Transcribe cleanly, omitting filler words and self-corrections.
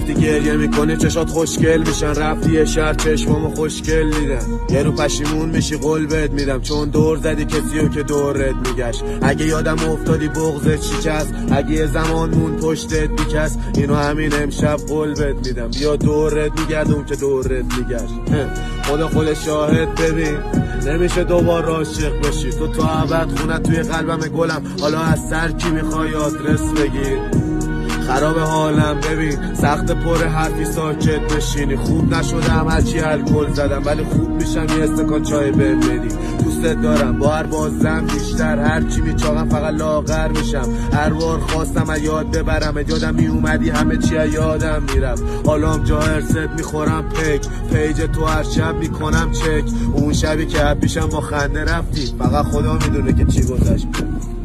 وقتی گریه میکنی چشات خوشگل میشن، رفتی یه شهر چشمامو خوشگل دیدن، یه رو پشیمون میشی قول بهت میدم، چون دور زدی کسیو که دورت میگشت. اگه یادم افتادی بغضت شکست، اگه یه زمان مون پشتت بیکس، اینو همین امشب قول بهت میدم، بیا دورت میگردم که دورت میگشت. خود شاهد ببین نمیشه دوبار عاشق بشی، تو ابد خونت توی قلبم گلم، حالا از سر کی میخوای آدرس بگیر؟ خراب حالم ببین سخت پر حرفی ساکت بشینی، خوب نشدم هرچی الکل زدم، ولی خوب میشم یه استکان چای بهم بدی. دوستت دارم با هر بازم بیشتر، هرچی میچاقم فقط لاغر میشم، هر بار خواستم از یاد ببرم، یادم میومدی همه چی از یادم میرفت، حالا هم جا ارست میخورم پیج تو هر شب میکنم چک، اون شبی که پیشم با خنده رفتی، فقط خدا میدونه که چی گذشت.